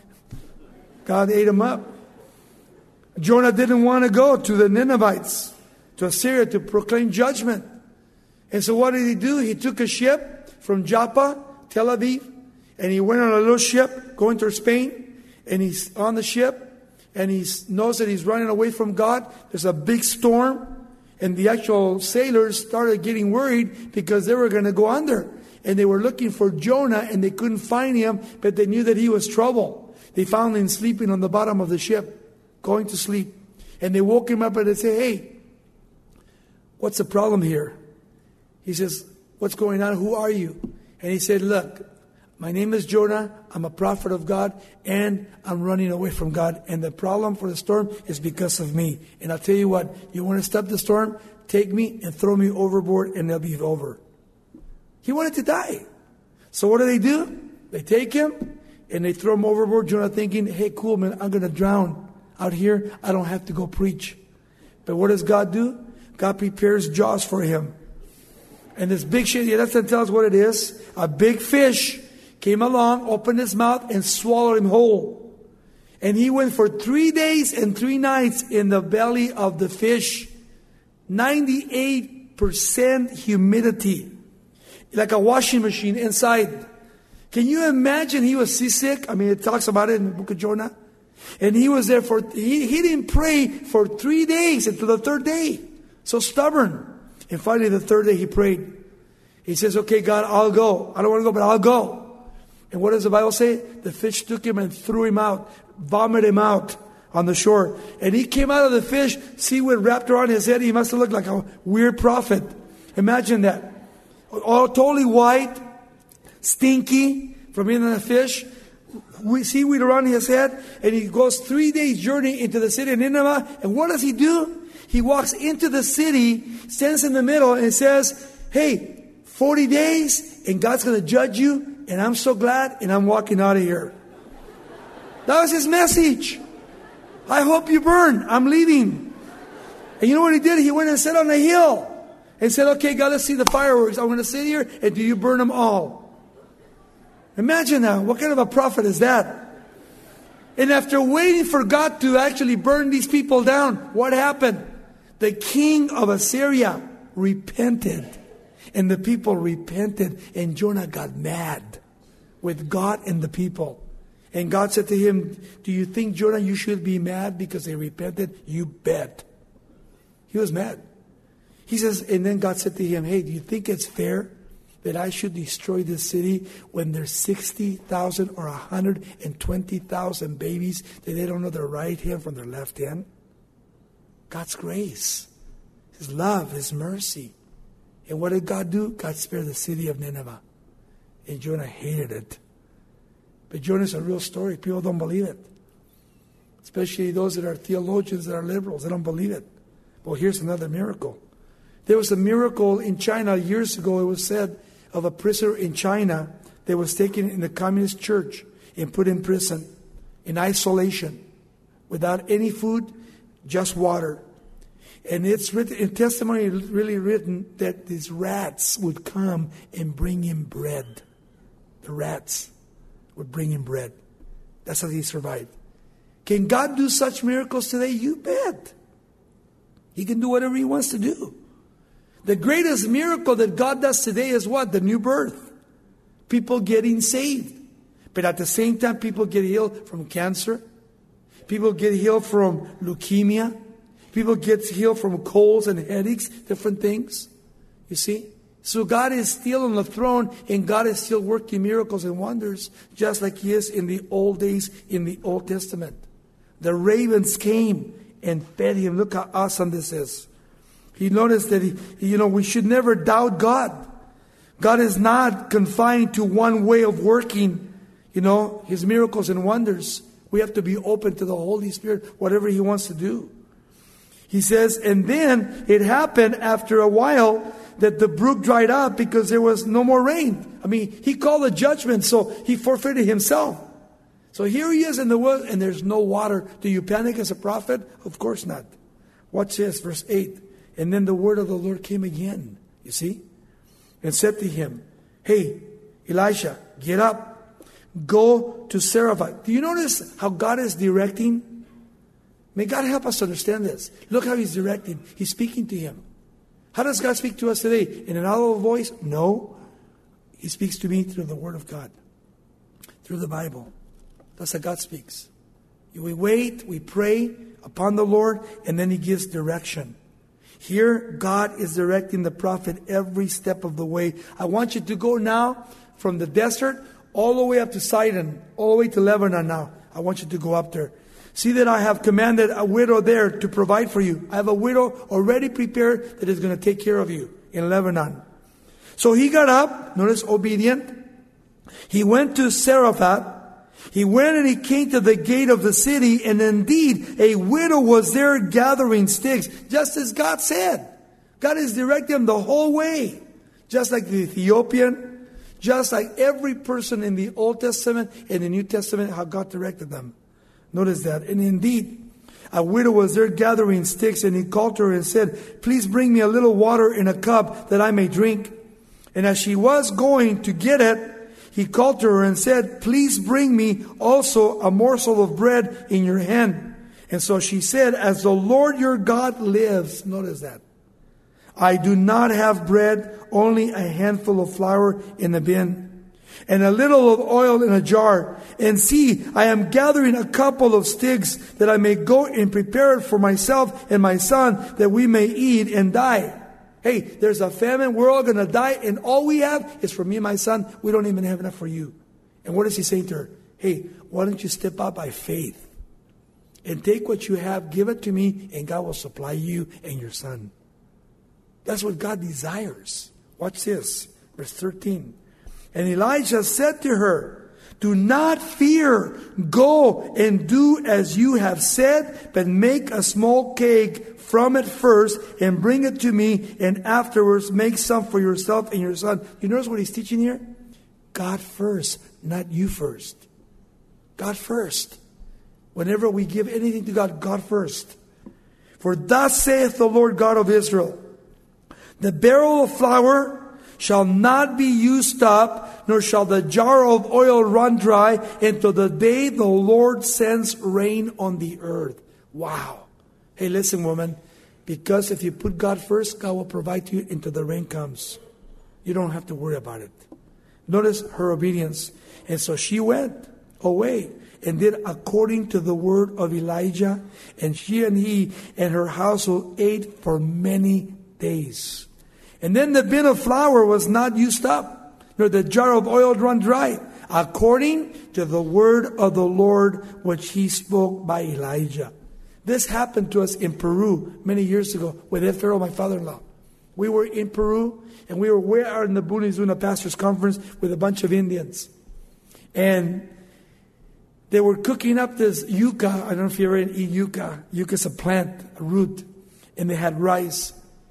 God ate him up. Jonah didn't want to go to the Ninevites, to Assyria, to proclaim judgment. And so what did he do? He took a ship from Joppa, Tel Aviv, and he went on a little ship going to Spain, and he's on the ship, and he knows that he's running away from God. There's a big storm, and the actual sailors started getting worried because they were going to go under. And they were looking for Jonah, and they couldn't find him, but they knew that he was trouble. They found him sleeping on the bottom of the ship, going to sleep. And they woke him up and they said, hey, what's the problem here? He says, what's going on? Who are you? And he said, look, my name is Jonah. I'm a prophet of God, and I'm running away from God. And the problem for the storm is because of me. And I'll tell you what, you want to stop the storm? Take me and throw me overboard, and it'll be over. He wanted to die. So what do? They take him and they throw him overboard. Jonah thinking, hey, cool, man, I'm going to drown out here. I don't have to go preach. But what does God do? God prepares jaws for him. And this big shit, that doesn't tell us what it is. A big fish came along, opened his mouth, and swallowed him whole. And he went for 3 days and 3 nights in the belly of the fish. 98% humidity. Like a washing machine inside. Can you imagine he was seasick? I mean, it talks about it in the book of Jonah. And he was there he didn't pray for 3 days until the third day. So stubborn. And finally the third day he prayed. He says, okay, God, I'll go. I don't want to go, but I'll go. And what does the Bible say? The fish took him and threw him out, vomited him out on the shore. And he came out of the fish, seaweed wrapped around his head. He must have looked like a weird prophet. Imagine that. All totally white, stinky from being in the fish, seaweed around his head. And he goes 3 days journey into the city of Nineveh. And what does he do? He walks into the city, stands in the middle and says, hey, 40 days and God's going to judge you. And I'm so glad, and I'm walking out of here. That was his message. I hope you burn. I'm leaving. And you know what he did? He went and sat on a hill and said, okay, God, let's see the fireworks. I'm going to sit here, and do you burn them all? Imagine that. What kind of a prophet is that? And after waiting for God to actually burn these people down, what happened? The king of Assyria repented. And the people repented, and Jonah got mad with God and the people. And God said to him, do you think, Jonah, you should be mad because they repented? You bet. He was mad. He says, and then God said to him, hey, do you think it's fair that I should destroy this city when there's 60,000 or 120,000 babies that they don't know their right hand from their left hand? God's grace, His love, His mercy. And what did God do? God spared the city of Nineveh. And Jonah hated it. But Jonah's a real story. People don't believe it. Especially those that are theologians, that are liberals. They don't believe it. Well, here's another miracle. There was a miracle in China years ago. It was said of a prisoner in China that was taken in the communist church and put in prison in isolation without any food, just water. And it's written in testimony, really written, that these rats would come and bring him bread. The rats would bring him bread. That's how he survived. Can God do such miracles today? You bet. He can do whatever He wants to do. The greatest miracle that God does today is what? The new birth. People getting saved. But at the same time, people get healed from cancer. People get healed from leukemia. People get healed from colds and headaches, different things. You see? So God is still on the throne, and God is still working miracles and wonders, just like He is in the old days in the Old Testament. The ravens came and fed Him. Look how awesome this is. He noticed that we should never doubt God. God is not confined to one way of working, His miracles and wonders. We have to be open to the Holy Spirit, whatever He wants to do. He says, and then it happened after a while that the brook dried up because there was no more rain. I mean, He called a judgment, so He forfeited Himself. So here He is in the woods, and there's no water. Do you panic as a prophet? Of course not. Watch this, verse 8. And then the word of the Lord came again, you see, and said to him, hey, Elisha, get up, go to Zarephath. Do you notice how God is directing? May God help us to understand this. Look how He's directing. He's speaking to him. How does God speak to us today? In an audible voice? No. He speaks to me through the Word of God. Through the Bible. That's how God speaks. We wait, we pray upon the Lord, and then He gives direction. Here, God is directing the prophet every step of the way. I want you to go now from the desert all the way up to Sidon, all the way to Lebanon now. I want you to go up there. See that I have commanded a widow there to provide for you. I have a widow already prepared that is going to take care of you in Lebanon. So he got up, notice obedient. He went to Zarephath. He went and he came to the gate of the city, and indeed a widow was there gathering sticks, just as God said. God is directing him the whole way. Just like the Ethiopian, just like every person in the Old Testament and the New Testament, how God directed them. Notice that. And indeed, a widow was there gathering sticks, and he called to her and said, please bring me a little water in a cup that I may drink. And as she was going to get it, he called to her and said, please bring me also a morsel of bread in your hand. And so she said, as the Lord your God lives, notice that, I do not have bread, only a handful of flour in the bin. and a little of oil in a jar. And see, I am gathering a couple of sticks that I may go and prepare it for myself and my son, that we may eat and die. Hey, there's a famine. We're all going to die. And all we have is for me and my son. We don't even have enough for you. And what is he saying to her? Hey, why don't you step out by faith and take what you have, give it to me, and God will supply you and your son. That's what God desires. Watch this. Verse 13. And Elijah said to her, do not fear. Go and do as you have said, but make a small cake from it first and bring it to me, and afterwards make some for yourself and your son. You notice what he's teaching here? God first, not you first. God first. Whenever we give anything to God, God first. For thus saith the Lord God of Israel, the barrel of flour shall not be used up, nor shall the jar of oil run dry until the day the Lord sends rain on the earth. Wow. Hey, listen, woman. Because if you put God first, God will provide you until the rain comes. You don't have to worry about it. Notice her obedience. And so she went away and did according to the word of Elijah. And she and he and her household ate for many days. And then the bin of flour was not used up, nor the jar of oil run dry, according to the word of the Lord which he spoke by Elijah. This happened to us in Peru many years ago with Ed Farrell, my father-in-law. We were in Peru, and we were way out in the boonies doing a pastor's conference with a bunch of Indians. And they were cooking up this yuca. I don't know if you ever eat yuca. Yuca is a plant, a root. And they had rice.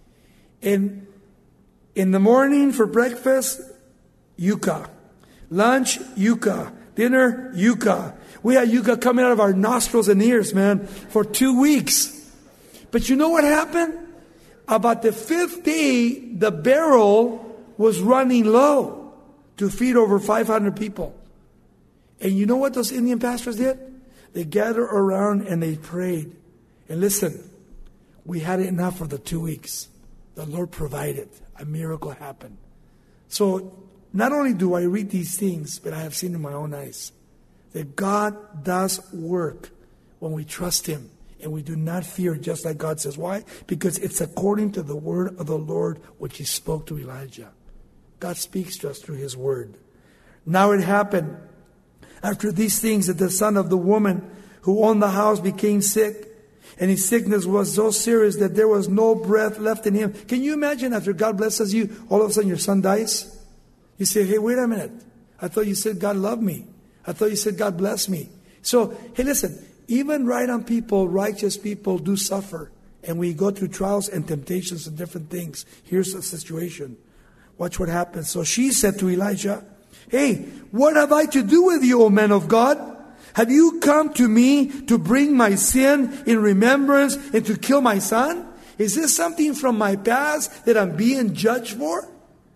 And in the morning for breakfast, yuca. Lunch, yuca. Dinner, yuca. We had yuca coming out of our nostrils and ears, man, for 2 weeks. But you know what happened? About the 5th day, the barrel was running low to feed over 500 people. And you know what those Indian pastors did? They gathered around and they prayed. And listen, we had enough for the 2 weeks. The Lord provided. A miracle happened. So not only do I read these things, but I have seen in my own eyes that God does work when we trust Him and we do not fear, just like God says. Why? Because it's according to the word of the Lord which He spoke to Elijah. God speaks to us through His word. Now it happened after these things that the son of the woman who owned the house became sick. And his sickness was so serious that there was no breath left in him. Can you imagine after God blesses you, all of a sudden your son dies? You say, hey, wait a minute. I thought you said God loved me. I thought you said God blessed me. So, hey, listen, even right on people, righteous people do suffer. And we go through trials and temptations and different things. Here's the situation. Watch what happens. So she said to Elijah, hey, what have I to do with you, O man of God? Have you come to me to bring my sin in remembrance and to kill my son? Is this something from my past that I'm being judged for?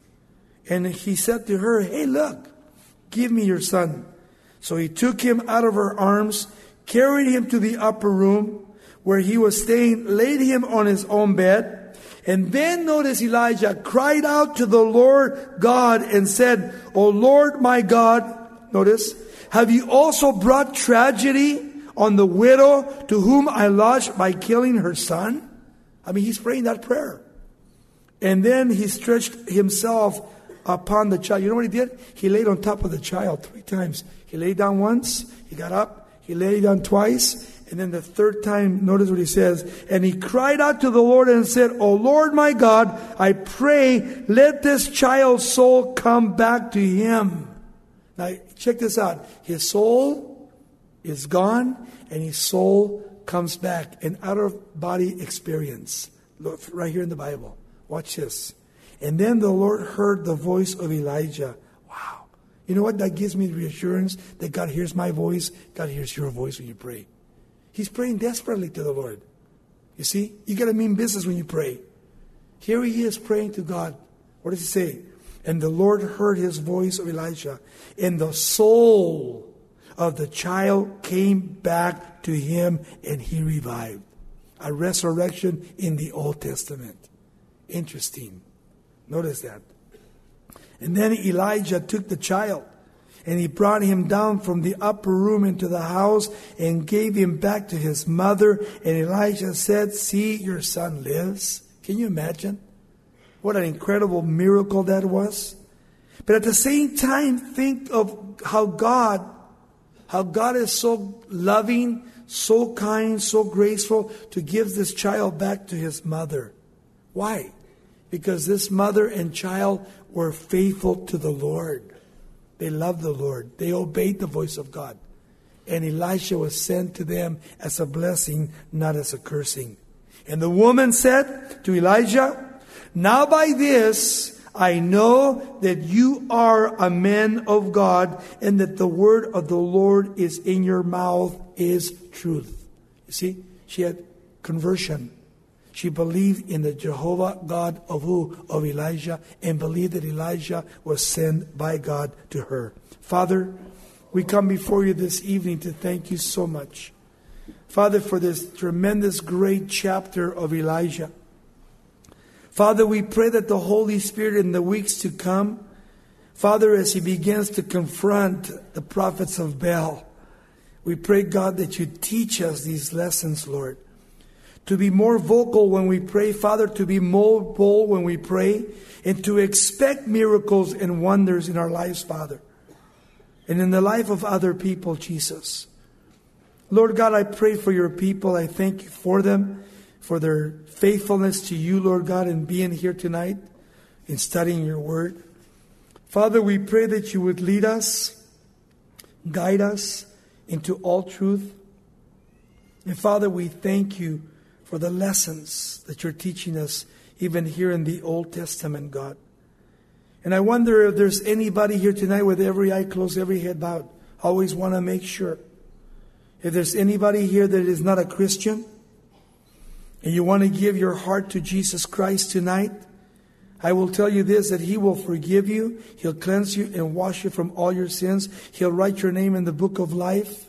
And he said to her, hey, look, give me your son. So he took him out of her arms, carried him to the upper room where he was staying, laid him on his own bed. And then notice Elijah cried out to the Lord God and said, O Lord my God, notice, have you also brought tragedy on the widow to whom I lodged by killing her son? I mean, he's praying that prayer. And then he stretched himself upon the child. You know what he did? He laid on top of the child 3 times. He laid down once, he got up, he lay down twice, and then the 3rd time, notice what he says. And he cried out to the Lord and said, O Lord my God, I pray, let this child's soul come back to him. Now, check this out. His soul is gone, and his soul comes back. An out-of-body experience. Look, right here in the Bible. Watch this. And then the Lord heard the voice of Elijah. Wow. You know what? That gives me reassurance that God hears my voice. God hears your voice when you pray. He's praying desperately to the Lord. You see? You got to mean business when you pray. Here he is praying to God. What does he say? And the Lord heard his voice of Elijah. And the soul of the child came back to him, and he revived. A resurrection in the Old Testament. Interesting. Notice that. And then Elijah took the child, And he brought him down from the upper room into the house and gave him back to his mother. And Elijah said, "See, your son lives." Can you imagine? What an incredible miracle that was. But at the same time, think of how God is so loving, so kind, so graceful to give this child back to his mother. Why? Because this mother and child were faithful to the Lord. They loved the Lord. They obeyed the voice of God. And Elisha was sent to them as a blessing, not as a cursing. And the woman said to Elijah, "Now by this I know that you are a man of God, and that the word of the Lord is in your mouth is truth." You see, she had conversion. She believed in the Jehovah God of who? Of Elijah, and believed that Elijah was sent by God to her. Father, we come before you this evening to thank you so much, Father, for this tremendous great chapter of Elijah. Father, we pray that the Holy Spirit in the weeks to come, Father, as he begins to confront the prophets of Baal, we pray, God, that you teach us these lessons, Lord. To be more vocal when we pray, Father, to be more bold when we pray, and to expect miracles and wonders in our lives, Father, and in the life of other people, Jesus. Lord God, I pray for your people. I thank you for them, for their faithfulness to you, Lord God, in being here tonight, in studying your word. Father, we pray that you would lead us, guide us into all truth. And Father, we thank you for the lessons that you're teaching us, even here in the Old Testament, God. And I wonder if there's anybody here tonight with every eye closed, every head bowed. I always want to make sure. If there's anybody here that is not a Christian, and you want to give your heart to Jesus Christ tonight, I will tell you this, that he will forgive you. He'll cleanse you and wash you from all your sins. He'll write your name in the book of life.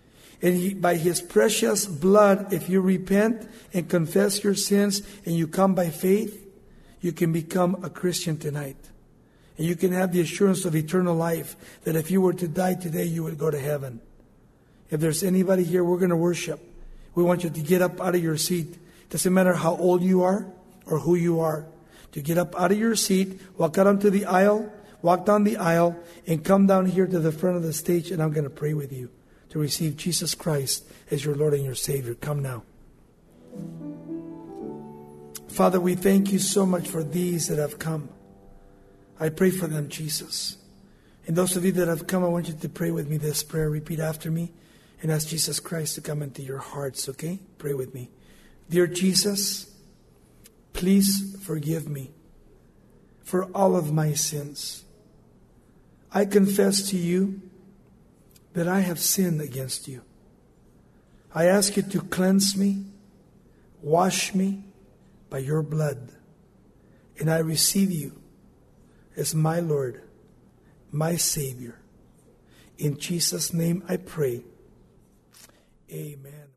And by his precious blood, if you repent and confess your sins and you come by faith, you can become a Christian tonight. And you can have the assurance of eternal life, that if you were to die today, you would go to heaven. If there's anybody here, we're going to worship. We want you to get up out of your seat. Doesn't matter how old you are or who you are. To get up out of your seat, walk out onto the aisle, walk down the aisle, and come down here to the front of the stage, and I'm going to pray with you to receive Jesus Christ as your Lord and your Savior. Come now. Father, we thank you so much for these that have come. I pray for them, Jesus. And those of you that have come, I want you to pray with me this prayer. Repeat after me and ask Jesus Christ to come into your hearts, okay? Pray with me. Dear Jesus, please forgive me for all of my sins. I confess to you that I have sinned against you. I ask you to cleanse me, wash me by your blood, and I receive you as my Lord, my Savior. In Jesus' name I pray. Amen.